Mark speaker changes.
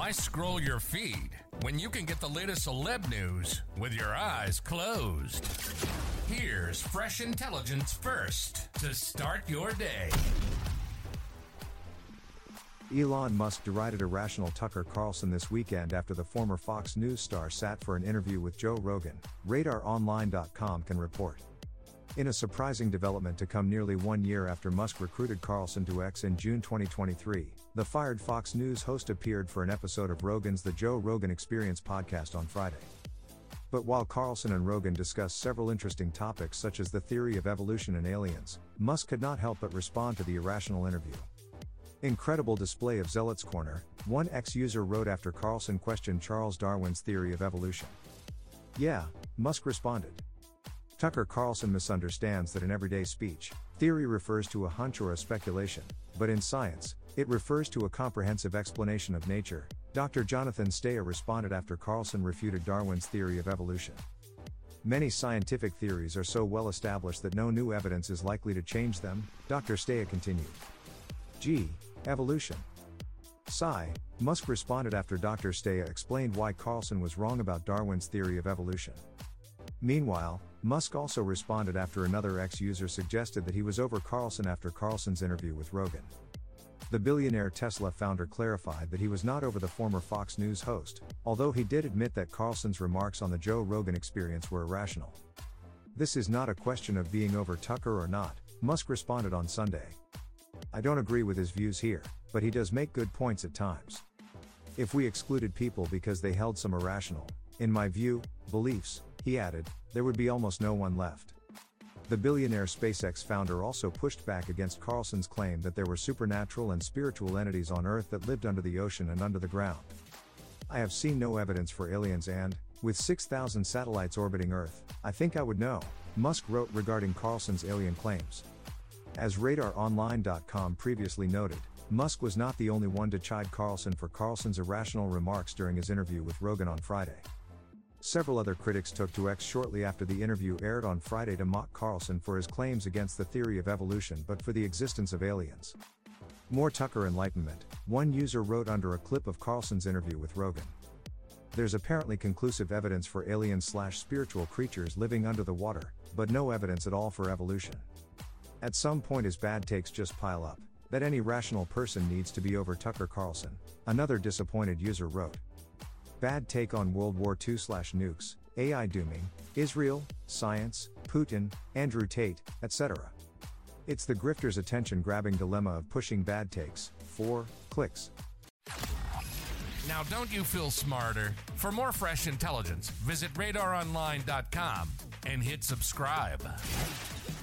Speaker 1: Why scroll your feed when you can get the latest celeb news with your eyes closed? Here's fresh intelligence first to start your day.
Speaker 2: Elon Musk derided irrational Tucker Carlson this weekend after the former Fox News star sat for an interview with Joe Rogan, RadarOnline.com can report. In a surprising development to come nearly 1 year after Musk recruited Carlson to X in June 2023, the fired Fox News host appeared for an episode of Rogan's The Joe Rogan Experience podcast on Friday. But while Carlson and Rogan discussed several interesting topics such as the theory of evolution and aliens, Musk could not help but respond to the irrational interview. Incredible display of Zealot's Corner, one X user wrote after Carlson questioned Charles Darwin's theory of evolution. Yeah, Musk responded. Tucker Carlson misunderstands that in everyday speech, theory refers to a hunch or a speculation, but in science, it refers to a comprehensive explanation of nature, Dr. Jonathan Steyer responded after Carlson refuted Darwin's theory of evolution. Many scientific theories are so well established that no new evidence is likely to change them, Dr. Steyer continued. Evolution. Sigh, Musk responded after Dr. Steyer explained why Carlson was wrong about Darwin's theory of evolution. Meanwhile, Musk also responded after another X user suggested that he was over Carlson after Carlson's interview with Rogan. The billionaire Tesla founder clarified that he was not over the former Fox News host, although he did admit that Carlson's remarks on the Joe Rogan Experience were irrational. This is not a question of being over Tucker or not, Musk responded on Sunday. I don't agree with his views here, but he does make good points at times. If we excluded people because they held some irrational, in my view, beliefs, he added, there would be almost no one left. The billionaire SpaceX founder also pushed back against Carlson's claim that there were supernatural and spiritual entities on Earth that lived under the ocean and under the ground. I have seen no evidence for aliens and, with 6,000 satellites orbiting Earth, I think I would know, Musk wrote regarding Carlson's alien claims. As RadarOnline.com previously noted, Musk was not the only one to chide Carlson for Carlson's irrational remarks during his interview with Rogan on Friday. Several other critics took to X shortly after the interview aired on Friday to mock Carlson for his claims against the theory of evolution but for the existence of aliens. More Tucker enlightenment, one user wrote under a clip of Carlson's interview with Rogan. There's apparently conclusive evidence for aliens/spiritual creatures living under the water, but no evidence at all for evolution. At some point his bad takes just pile up, that any rational person needs to be over Tucker Carlson, another disappointed user wrote. Bad take on World War II/nukes, AI dooming, Israel, science, Putin, Andrew Tate, etc. It's the grifter's attention-grabbing dilemma of pushing bad takes, for clicks.
Speaker 1: Now don't you feel smarter? For more fresh intelligence, visit RadarOnline.com and hit subscribe.